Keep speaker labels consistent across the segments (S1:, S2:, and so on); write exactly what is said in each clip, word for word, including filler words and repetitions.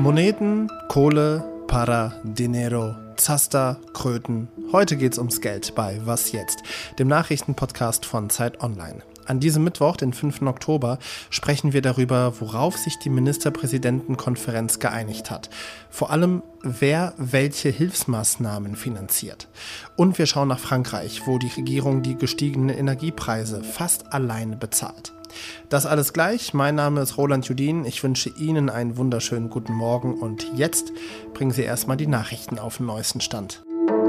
S1: Moneten, Kohle, Para, Dinero, Zaster, Kröten. Heute geht's ums Geld bei Was jetzt?, dem Nachrichtenpodcast von Zeit Online. An diesem Mittwoch, den fünften Oktober, sprechen wir darüber, worauf sich die Ministerpräsidentenkonferenz geeinigt hat. Vor allem, wer welche Hilfsmaßnahmen finanziert. Und wir schauen nach Frankreich, wo die Regierung die gestiegenen Energiepreise fast alleine bezahlt. Das alles gleich. Mein Name ist Roland Judin. Ich wünsche Ihnen einen wunderschönen guten Morgen und jetzt bringen Sie erstmal die Nachrichten auf den neuesten Stand.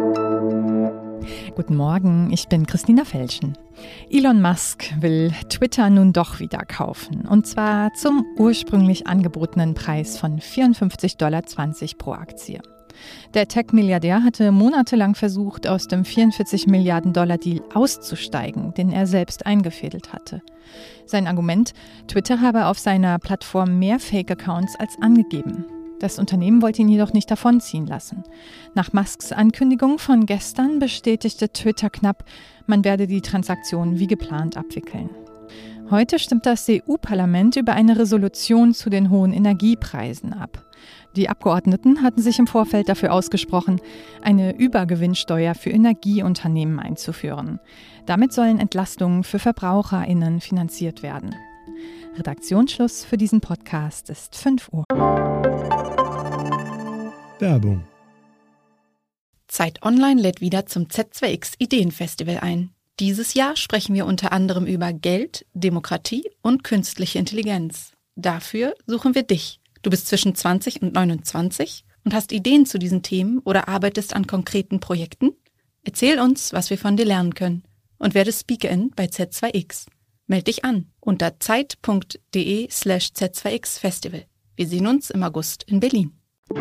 S2: Guten Morgen, ich bin Christina Felschen. Elon Musk will Twitter nun doch wieder kaufen. Und zwar zum ursprünglich angebotenen Preis von vierundfünfzig Komma zwanzig Dollar pro Aktie. Der Tech-Milliardär hatte monatelang versucht, aus dem vierundvierzig Milliarden Dollar Deal auszusteigen, den er selbst eingefädelt hatte. Sein Argument: Twitter habe auf seiner Plattform mehr Fake-Accounts als angegeben. Das Unternehmen wollte ihn jedoch nicht davonziehen lassen. Nach Musks Ankündigung von gestern bestätigte Twitter knapp, man werde die Transaktion wie geplant abwickeln. Heute stimmt das E U-Parlament über eine Resolution zu den hohen Energiepreisen ab. Die Abgeordneten hatten sich im Vorfeld dafür ausgesprochen, eine Übergewinnsteuer für Energieunternehmen einzuführen. Damit sollen Entlastungen für VerbraucherInnen finanziert werden. Redaktionsschluss für diesen Podcast ist fünf Uhr.
S3: Werbung.
S4: Zeit Online lädt wieder zum Z zwei X Ideenfestival ein. Dieses Jahr sprechen wir unter anderem über Geld, Demokratie und künstliche Intelligenz. Dafür suchen wir dich. Du bist zwischen zwanzig und neunundzwanzig und hast Ideen zu diesen Themen oder arbeitest an konkreten Projekten? Erzähl uns, was wir von dir lernen können und werde Speakerin bei Z zwei X. Meld dich an unter zeit.de slash Z2X Festival. Wir sehen uns im August in Berlin.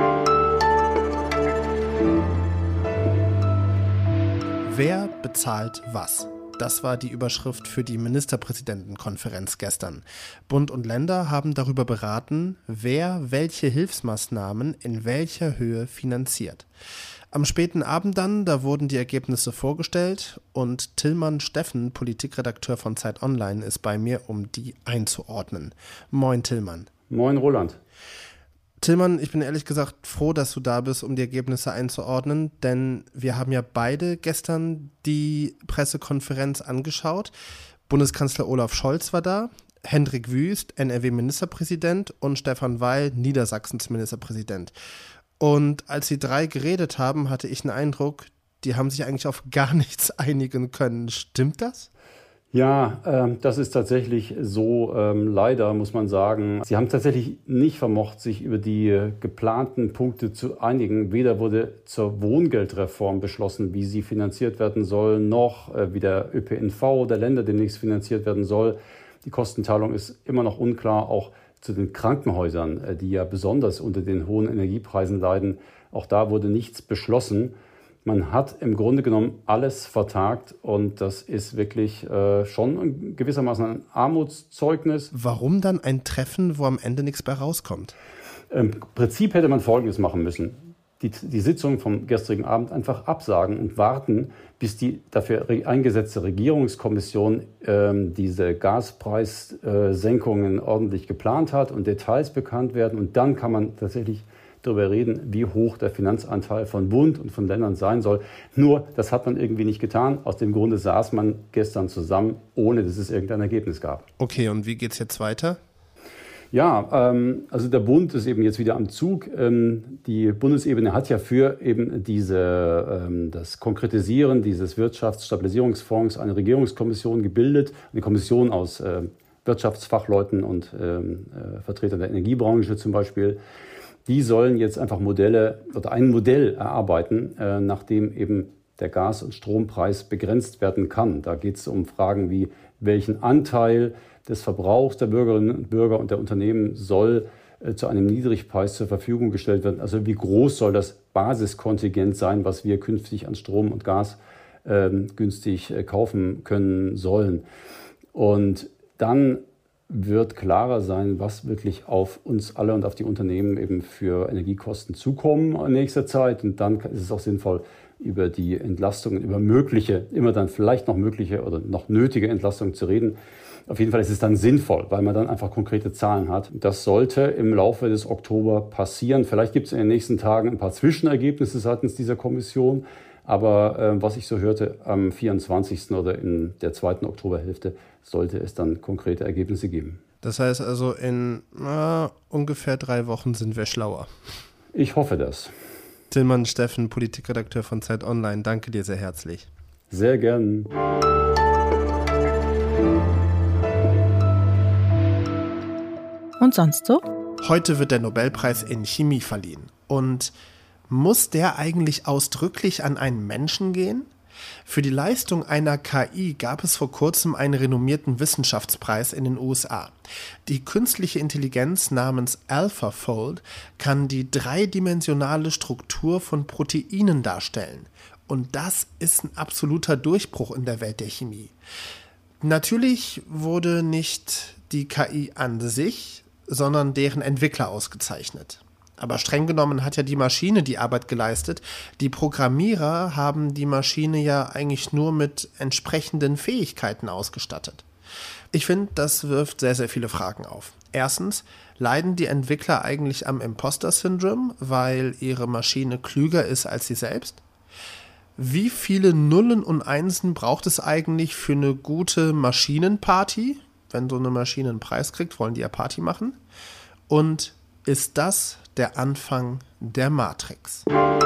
S1: Wer bezahlt was? Das war die Überschrift für die Ministerpräsidentenkonferenz gestern. Bund und Länder haben darüber beraten, wer welche Hilfsmaßnahmen in welcher Höhe finanziert. Am späten Abend dann, da wurden die Ergebnisse vorgestellt und Tillmann Steffen, Politikredakteur von Zeit Online, ist bei mir, um die einzuordnen. Moin Tillmann.
S5: Moin Roland.
S1: Tillmann, ich bin ehrlich gesagt froh, dass du da bist, um die Ergebnisse einzuordnen, denn wir haben ja beide gestern die Pressekonferenz angeschaut. Bundeskanzler Olaf Scholz war da, Hendrik Wüst, N R W-Ministerpräsident und Stefan Weil, Niedersachsens Ministerpräsident. Und als die drei geredet haben, hatte ich den Eindruck, die haben sich eigentlich auf gar nichts einigen können. Stimmt das?
S5: Ja, äh, das ist tatsächlich so, ähm, leider muss man sagen. Sie haben tatsächlich nicht vermocht, sich über die äh, geplanten Punkte zu einigen. Weder wurde zur Wohngeldreform beschlossen, wie sie finanziert werden soll, noch äh, wie der Ö P N V der Länder demnächst finanziert werden soll. Die Kostenteilung ist immer noch unklar, auch zu den Krankenhäusern, äh, die ja besonders unter den hohen Energiepreisen leiden. Auch da wurde nichts beschlossen. Man hat im Grunde genommen alles vertagt und das ist wirklich äh, schon gewissermaßen ein Armutszeugnis.
S1: Warum dann ein Treffen, wo am Ende nichts mehr rauskommt?
S5: Im Prinzip hätte man Folgendes machen müssen. Die, die Sitzung vom gestrigen Abend einfach absagen und warten, bis die dafür eingesetzte Regierungskommission ähm, diese Gaspreissenkungen ordentlich geplant hat und Details bekannt werden. Und dann kann man tatsächlich darüber reden, wie hoch der Finanzanteil von Bund und von Ländern sein soll. Nur, das hat man irgendwie nicht getan. Aus dem Grunde saß man gestern zusammen, ohne dass es irgendein Ergebnis gab.
S1: Okay, und wie geht's jetzt weiter?
S5: Ja, ähm, also der Bund ist eben jetzt wieder am Zug. Ähm, die Bundesebene hat ja für eben diese, ähm, das Konkretisieren dieses Wirtschaftsstabilisierungsfonds eine Regierungskommission gebildet. Eine Kommission aus äh, Wirtschaftsfachleuten und ähm, äh, Vertretern der Energiebranche zum Beispiel. Die sollen jetzt einfach Modelle oder ein Modell erarbeiten, äh, nachdem eben der Gas- und Strompreis begrenzt werden kann. Da geht es um Fragen wie, welchen Anteil des Verbrauchs der Bürgerinnen und Bürger und der Unternehmen soll äh, zu einem Niedrigpreis zur Verfügung gestellt werden. Also wie groß soll das Basiskontingent sein, was wir künftig an Strom und Gas äh, günstig äh, kaufen können sollen. Und dann wird klarer sein, was wirklich auf uns alle und auf die Unternehmen eben für Energiekosten zukommen in nächster Zeit. Und dann ist es auch sinnvoll, über die Entlastungen, über mögliche, immer dann vielleicht noch mögliche oder noch nötige Entlastungen zu reden. Auf jeden Fall ist es dann sinnvoll, weil man dann einfach konkrete Zahlen hat. Das sollte im Laufe des Oktober passieren. Vielleicht gibt es in den nächsten Tagen ein paar Zwischenergebnisse seitens dieser Kommission. Aber äh, was ich so hörte, am vierundzwanzigsten oder in der zweiten Oktoberhälfte sollte es dann konkrete Ergebnisse geben.
S1: Das heißt also, in äh, ungefähr drei Wochen sind wir schlauer.
S5: Ich hoffe das.
S1: Tillmann Steffen, Politikredakteur von Zeit Online, danke dir sehr herzlich.
S5: Sehr gern.
S4: Und sonst so?
S1: Heute wird der Nobelpreis in Chemie verliehen. Und muss der eigentlich ausdrücklich an einen Menschen gehen? Für die Leistung einer K I gab es vor kurzem einen renommierten Wissenschaftspreis in den U S A. Die künstliche Intelligenz namens AlphaFold kann die dreidimensionale Struktur von Proteinen darstellen. Und das ist ein absoluter Durchbruch in der Welt der Chemie. Natürlich wurde nicht die K I an sich, sondern deren Entwickler ausgezeichnet. Aber streng genommen hat ja die Maschine die Arbeit geleistet. Die Programmierer haben die Maschine ja eigentlich nur mit entsprechenden Fähigkeiten ausgestattet. Ich finde, das wirft sehr, sehr viele Fragen auf. Erstens, leiden die Entwickler eigentlich am Imposter-Syndrom, weil ihre Maschine klüger ist als sie selbst? Wie viele Nullen und Einsen braucht es eigentlich für eine gute Maschinenparty? Wenn so eine Maschine einen Preis kriegt, wollen die ja Party machen. Und ist das der Anfang der Matrix?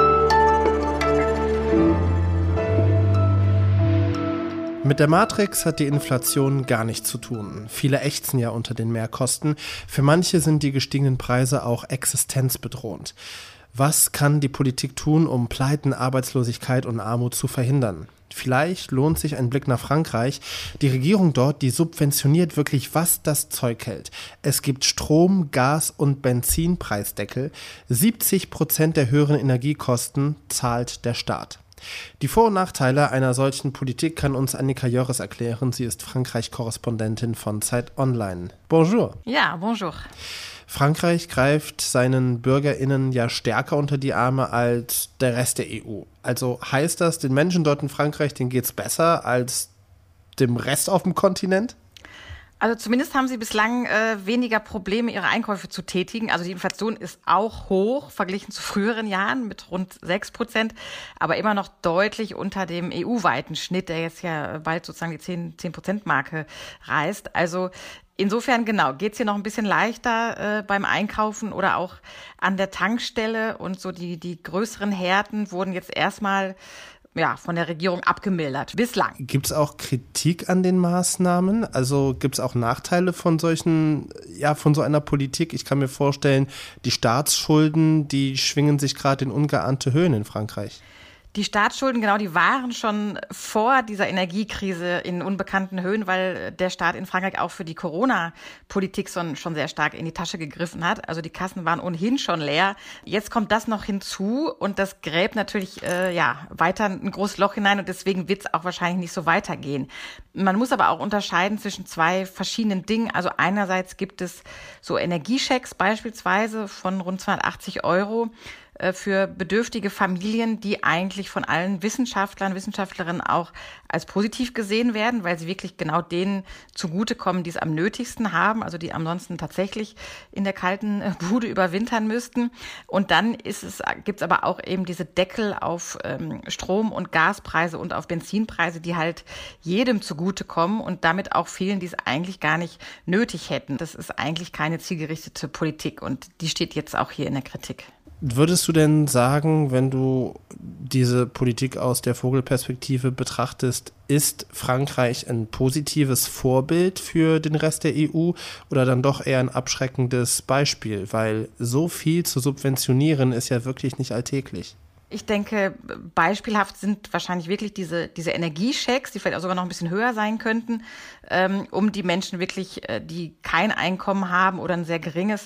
S1: Mit der Matrix hat die Inflation gar nichts zu tun. Viele ächzen ja unter den Mehrkosten. Für manche sind die gestiegenen Preise auch existenzbedrohend. Was kann die Politik tun, um Pleiten, Arbeitslosigkeit und Armut zu verhindern? Vielleicht lohnt sich ein Blick nach Frankreich. Die Regierung dort, die subventioniert wirklich, was das Zeug hält. Es gibt Strom-, Gas- und Benzinpreisdeckel. siebzig Prozent der höheren Energiekosten zahlt der Staat. Die Vor- und Nachteile einer solchen Politik kann uns Annika Jörres erklären. Sie ist Frankreich-Korrespondentin von Zeit Online. Bonjour.
S3: Ja, bonjour.
S1: Frankreich greift seinen BürgerInnen ja stärker unter die Arme als der Rest der E U. Also heißt das, den Menschen dort in Frankreich, denen geht's besser als dem Rest auf dem Kontinent?
S3: Also zumindest haben sie bislang äh, weniger Probleme, ihre Einkäufe zu tätigen. Also die Inflation ist auch hoch, verglichen zu früheren Jahren mit rund sechs Prozent, aber immer noch deutlich unter dem E U-weiten Schnitt, der jetzt ja bald sozusagen die zehn Prozent Marke reißt. Also insofern, genau, geht's hier noch ein bisschen leichter äh, beim Einkaufen oder auch an der Tankstelle. Und so die, die größeren Härten wurden jetzt erstmal ja, von der Regierung abgemildert, bislang.
S1: Gibt es auch Kritik an den Maßnahmen? Also gibt es auch Nachteile von solchen, ja, von so einer Politik? Ich kann mir vorstellen, die Staatsschulden, die schwingen sich gerade in ungeahnte Höhen in Frankreich.
S3: Die Staatsschulden, genau, die waren schon vor dieser Energiekrise in unbekannten Höhen, weil der Staat in Frankreich auch für die Corona-Politik schon, schon sehr stark in die Tasche gegriffen hat. Also die Kassen waren ohnehin schon leer. Jetzt kommt das noch hinzu und das gräbt natürlich äh, ja weiter ein großes Loch hinein und deswegen wird es auch wahrscheinlich nicht so weitergehen. Man muss aber auch unterscheiden zwischen zwei verschiedenen Dingen. Also einerseits gibt es so Energiechecks beispielsweise von rund zweihundertachtzig Euro für bedürftige Familien, die eigentlich von allen Wissenschaftlern, Wissenschaftlerinnen auch als positiv gesehen werden, weil sie wirklich genau denen zugutekommen, die es am nötigsten haben, also die ansonsten tatsächlich in der kalten Bude überwintern müssten. Und dann ist es, gibt es aber auch eben diese Deckel auf ähm, Strom- und Gaspreise und auf Benzinpreise, die halt jedem zugutekommen und damit auch vielen, die es eigentlich gar nicht nötig hätten. Das ist eigentlich keine zielgerichtete Politik und die steht jetzt auch hier in der Kritik.
S1: Würdest du denn sagen, wenn du diese Politik aus der Vogelperspektive betrachtest, ist Frankreich ein positives Vorbild für den Rest der E U oder dann doch eher ein abschreckendes Beispiel? Weil so viel zu subventionieren ist ja wirklich nicht alltäglich.
S3: Ich denke, beispielhaft sind wahrscheinlich wirklich diese, diese Energiechecks, die vielleicht auch sogar noch ein bisschen höher sein könnten, ähm, um die Menschen wirklich, äh, die kein Einkommen haben oder ein sehr geringes,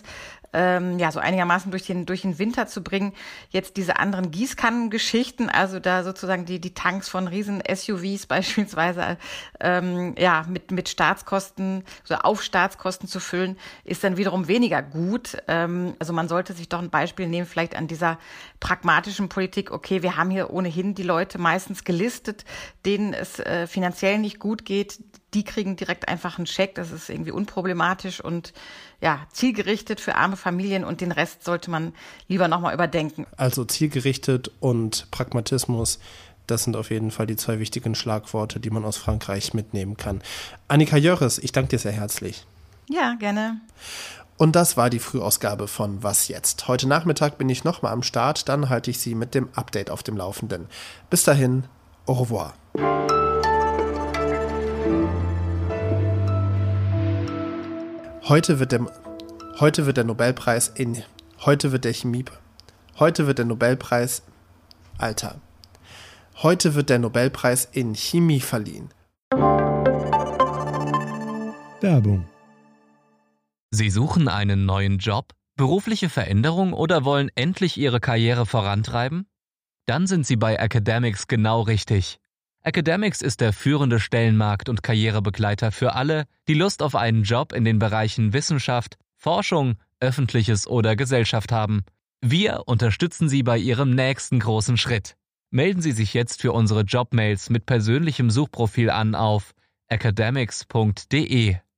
S3: ähm, ja, so einigermaßen durch den, durch den Winter zu bringen. Jetzt diese anderen Gießkannengeschichten, also da sozusagen die, die Tanks von riesen S U Vs beispielsweise, ähm, ja, mit, mit Staatskosten, so auf Staatskosten zu füllen, ist dann wiederum weniger gut. Ähm, also man sollte sich doch ein Beispiel nehmen, vielleicht an dieser pragmatischen Politik. Okay, wir haben hier ohnehin die Leute meistens gelistet, denen es äh, finanziell nicht gut geht. Die kriegen direkt einfach einen Scheck. Das ist irgendwie unproblematisch und ja, zielgerichtet für arme Familien, und den Rest sollte man lieber nochmal überdenken.
S1: Also zielgerichtet und Pragmatismus, das sind auf jeden Fall die zwei wichtigen Schlagworte, die man aus Frankreich mitnehmen kann. Annika Jöris, ich danke dir sehr herzlich.
S3: Ja, gerne.
S1: Und das war die Frühausgabe von Was jetzt? Heute Nachmittag bin ich nochmal am Start, dann halte ich Sie mit dem Update auf dem Laufenden. Bis dahin, au revoir. Heute wird der, heute wird der Nobelpreis in, heute wird der Chemie, heute wird der Nobelpreis, Alter, heute wird der Nobelpreis in Chemie verliehen.
S6: Werbung.
S7: Sie suchen einen neuen Job, berufliche Veränderung oder wollen endlich Ihre Karriere vorantreiben? Dann sind Sie bei Academics genau richtig. Academics ist der führende Stellenmarkt- und Karrierebegleiter für alle, die Lust auf einen Job in den Bereichen Wissenschaft, Forschung, Öffentliches oder Gesellschaft haben. Wir unterstützen Sie bei Ihrem nächsten großen Schritt. Melden Sie sich jetzt für unsere Jobmails mit persönlichem Suchprofil an auf academics punkt de.